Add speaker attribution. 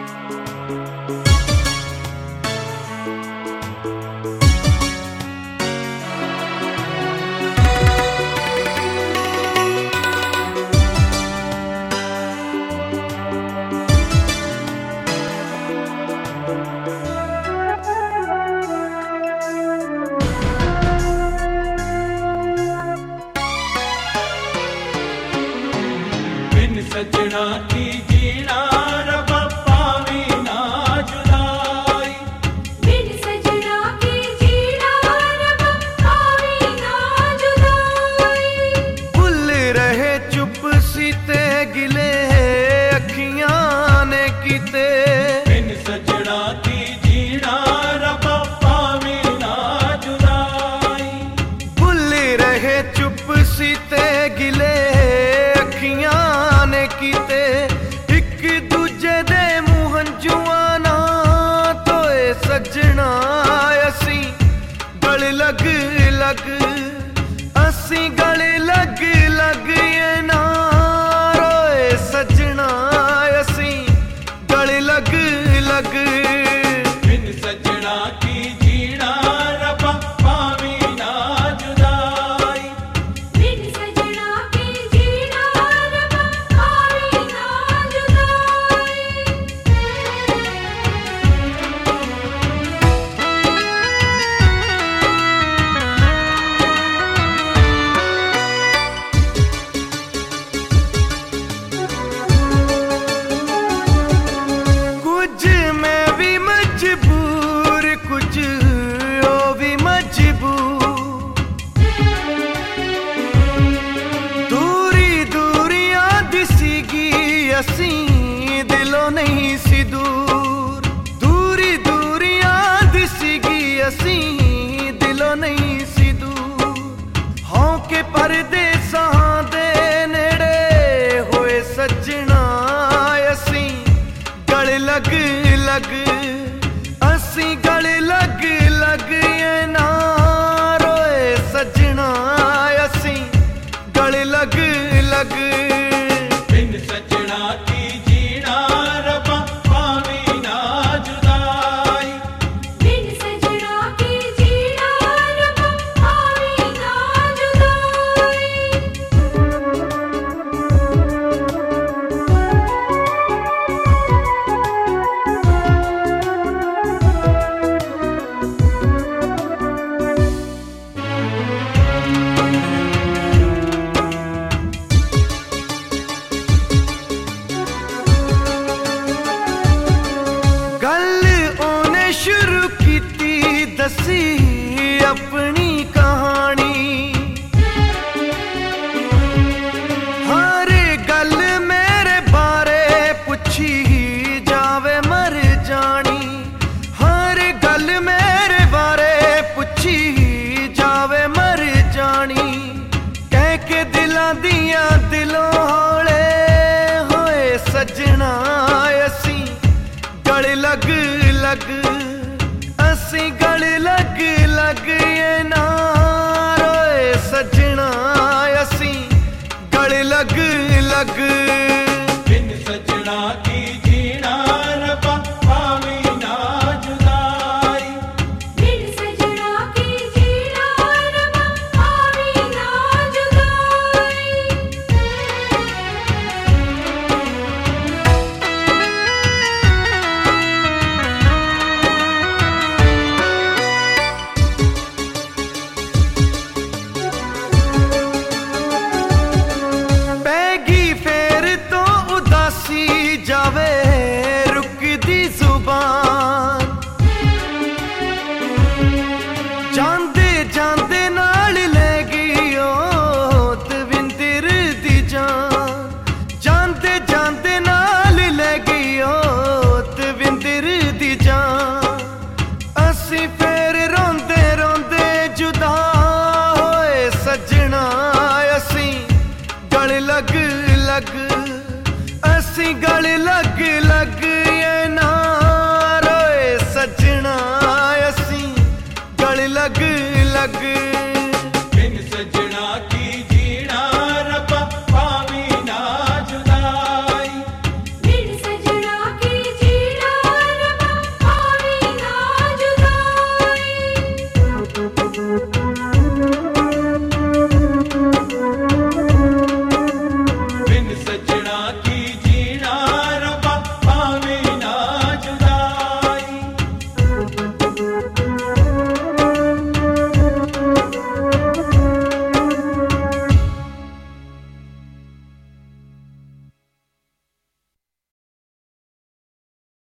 Speaker 1: सजना की जीना रब्बा पावी ना जुदाई।
Speaker 2: बिन सजना की जीना रब्बा पावी ना जुदाई।
Speaker 3: भुल रहे चुप सीते गिले अखियां ने कीते।
Speaker 1: बिन सजना की जीना रब्बा पावी ना जुदाई।
Speaker 3: भुल रहे चुप सीते गिले अखियां कीते। एक दूजे दे मूंह हंजुआं ना तोए सजना असी गल लग लग। असी गल लग लग ये ना रोए सजना असी गल लग लग।
Speaker 1: बिन सजना की जीना रब्बा पावी ना जुदाई।
Speaker 2: बिन सजना की जीना रब्बा पावी ना जुदाई।
Speaker 3: कुछ मैं भी मजबूर कुछ ओ भी मजबूर। दूरी दूरियां दिसीगी असी दिलों नहीं सी दूर। दूरी दूरियां दिसीगी असी दिलों नहीं सी दूर। हों के परदेसां दे नेड़े होए सजना असी गल लग लग। असी गल लग लग ये ना रोए सजना असी गल लग लग।
Speaker 1: बिन सजना की जीना रब्बा पावी ना जुदाई।
Speaker 2: बिन सजना की जीना रब्बा पावी ना जुदाई।
Speaker 3: गल ओने शुरू कीती दसी अपनी कहानी। हर गल मेरे बारे पुछी जावे मर जानी। हर गल मेरे बारे पुछी जावे मर जानी। कह के दिलां दियां दिलों हौले होए सजना असी गल लग लग। असी गल लग लग ये ना रोए सजना असी गल लग लग।
Speaker 1: बिन सजना की जीना रब्बा पावी ना जुदाई।
Speaker 2: बिन सजना की जीना रब्बा पावी ना जुदाई।
Speaker 3: पैगी फेर तो उदासी जावे रुकदी जुबान। जांदे जांदे नाल ले गई ओ दविंदर दी जान। जांदे जांदे नाल ले गई ओ दविंदर दी जान। असी फेर रोंदे रोंदे जुदा होए सजना असी गल लग लग। असी गल लग लग ये ना रोए सजना असी गल लग लग।